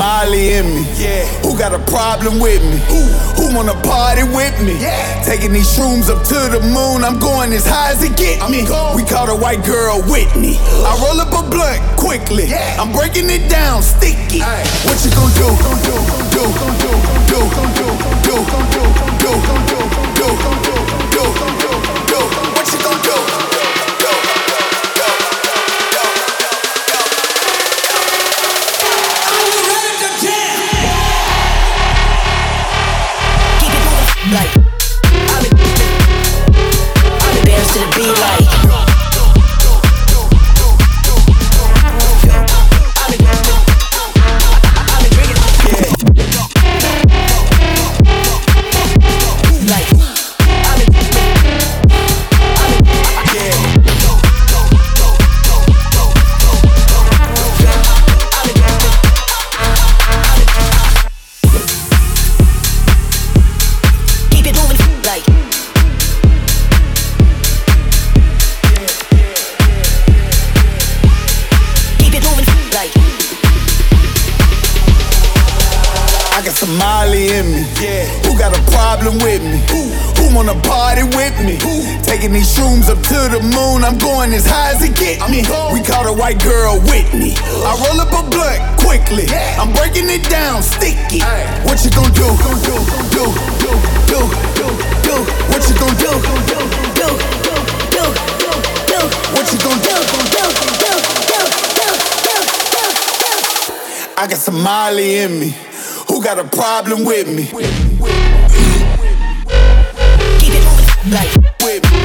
Molly in me. Yeah. Who got a problem with me? Who wanna party with me? Yeah. Taking these shrooms up to the moon, I'm going as high as it get me. We caught a white girl Whitney. I roll up a blunt quickly. Yeah. I'm breaking it down sticky. Aye. What you gon' do? What you gon' do? Like, I'm in dance to the beat like I'm in drinking like I'm in like keep it moving like I got some Molly in me. Yeah. Who got a problem with me? Who wanna party with me? Taking these shrooms up to the moon, I'm going as high as it get me. We caught a white girl Whitney. I roll up a blunt quickly. I'm breaking it down sticky. What you gon' do? What you gon' do? What you gon' do? I got some Molly in me. Who got a problem with me? keep it moving like With me.